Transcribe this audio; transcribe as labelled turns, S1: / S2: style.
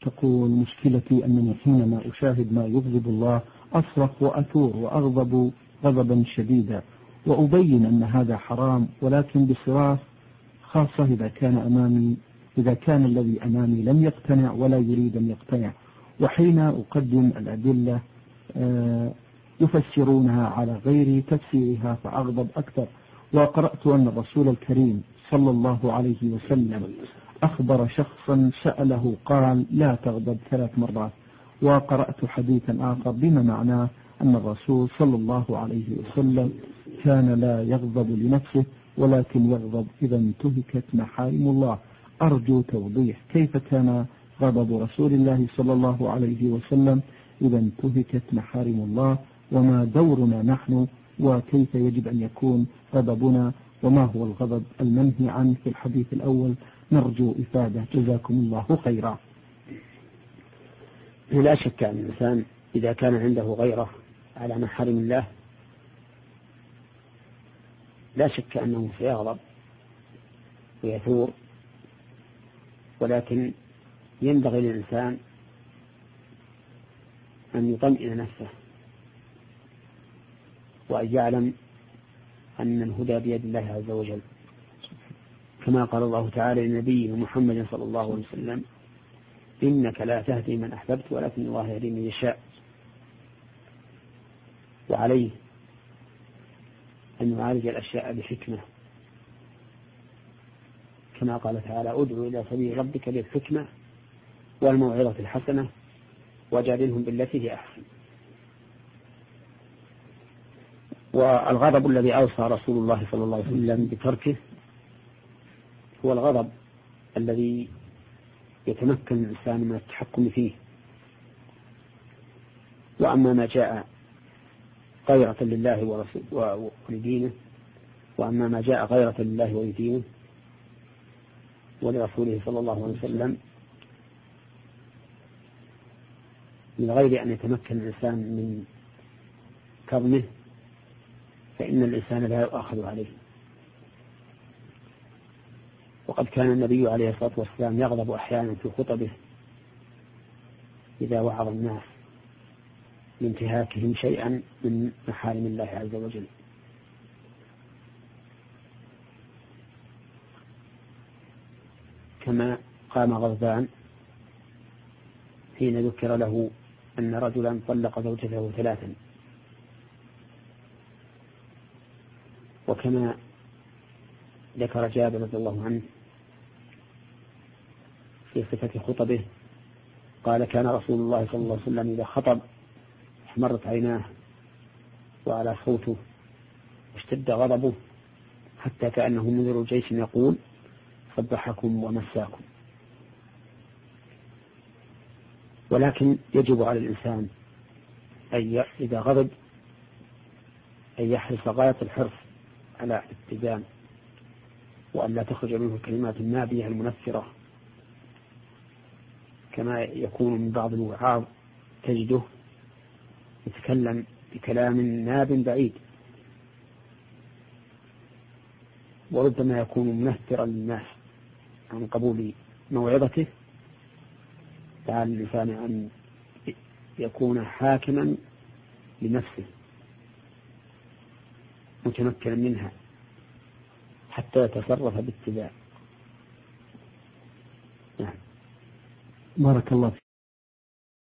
S1: تقول: مشكلتي أنني حينما أشاهد ما يغضب الله أصرخ وأثور وأغضب غضبا شديدا، وأبين أن هذا حرام، ولكن بصراخ، خاصة إذا كان الذي أمامي لم يقتنع ولا يريد أن يقتنع. وحين أقدم الأدلة يفسرونها على غير تفسيرها فأغضب أكثر. وقرأت أن الرسول الكريم صلى الله عليه وسلم أخبر شخصا سأله قال: لا تغضب 3 مرات. وقرأت حديثا آخر بما معناه أن الرسول صلى الله عليه وسلم كان لا يغضب لنفسه، ولكن يغضب إذا انتهكت محارم الله. أرجو توضيح كيف كان غضب رسول الله صلى الله عليه وسلم إذا انتهكت محارم الله، وما دورنا نحن، وكيف يجب أن يكون غضبنا، وما هو الغضب المنهي عنه في الحديث الأول. نرجو إفادة، جزاكم الله خيرا.
S2: لا شك أن الإنسان إذا كان عنده غيرة على محارم الله لا شك أنه سيغضب ويثور، ولكن ينبغي للإنسان أن يطمئن نفسه وأن يعلم أن الهدى بيد الله عز وجل، كما قال الله تعالى لنبيه محمد صلى الله عليه وسلم: إنك لا تهدي من أحببت ولكن الله يهدي من يشاء. وعليه أن يعالج الأشياء بحكمة، كما قال تعالى: ادعو إلى سبيل ربك بالحكمة والموعظة الحسنة وجادلهم بالتي هي أحسن. والغضب الذي أوصى رسول الله صلى الله عليه وسلم بتركه هو الغضب الذي يتمكن الإنسان من التحكم فيه. وأما ما جاء غيرة لله ولدينه، وأما ما جاء غيرة لله ولدينه ولرسوله صلى الله عليه وسلم من غير أن يتمكن الإنسان من كظمه، فإن الإنسان لا يؤاخذ عليه. وقد كان النبي عليه الصلاة والسلام يغضب أحيانا في خطبه إذا وعظ الناس لانتهاكهم شيئا من محارم الله عز وجل. كما قام غضبان حين ذكر له أن رجلا طلق زوجته 3، وكما ذكر جابر رضي الله عنه في صفة خطبه قال: كان رسول الله صلى الله عليه وسلم إذا خطب احمرت عيناه وعلى صوته واشتد غضبه حتى كأنه منذر جيش يقول: صبحكم ومساكم. ولكن يجب على الإنسان إذا غضب أن يحرص غاية الحرص على الاتزان، وأن لا تخرج منه الكلمات النابية المنفرة، كما يكون من بعض الوعاظ تجده يتكلم بكلام ناب بعيد، وربما يكون منفرا للناس عن قبول موعظته. فعلى الإنسان أن يكون حاكما لنفسه متمكنا منها حتى يتصرف باتباع.
S1: بارك الله فيك.